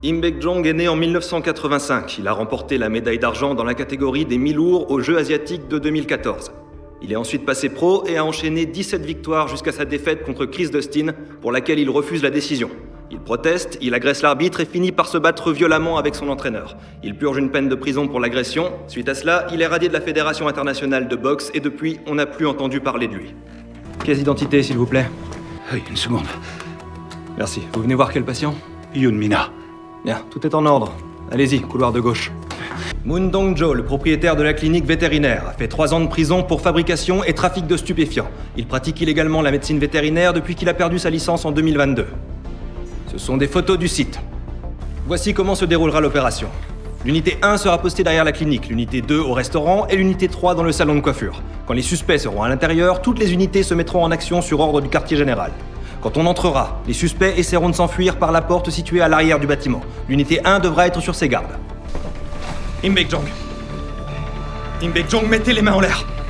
Im Baek-jong est né en 1985. Il a remporté la médaille d'argent dans la catégorie des mi-lourds aux Jeux asiatiques de 2014. Il est ensuite passé pro et a enchaîné 17 victoires jusqu'à sa défaite contre Chris Dustin, pour laquelle il refuse la décision. Il proteste, il agresse l'arbitre et finit par se battre violemment avec son entraîneur. Il purge une peine de prison pour l'agression. Suite à cela, il est radié de la Fédération internationale de boxe et depuis, on n'a plus entendu parler de lui. Pièce d'identité, s'il vous plaît. Oui, une seconde. Merci. Vous venez voir quel patient ? Yoon Mina. Bien, tout est en ordre. Allez-y, couloir de gauche. Moon Dong-jo, le propriétaire de la clinique vétérinaire, a fait 3 ans de prison pour fabrication et trafic de stupéfiants. Il pratique illégalement la médecine vétérinaire depuis qu'il a perdu sa licence en 2022. Ce sont des photos du site. Voici comment se déroulera l'opération. L'unité 1 sera postée derrière la clinique, l'unité 2 au restaurant et l'unité 3 dans le salon de coiffure. Quand les suspects seront à l'intérieur, toutes les unités se mettront en action sur ordre du quartier général. Quand on entrera, les suspects essaieront de s'enfuir par la porte située à l'arrière du bâtiment. L'unité 1 devra être sur ses gardes. Im Baek-jong. Im Baek-jong, mettez les mains en l'air.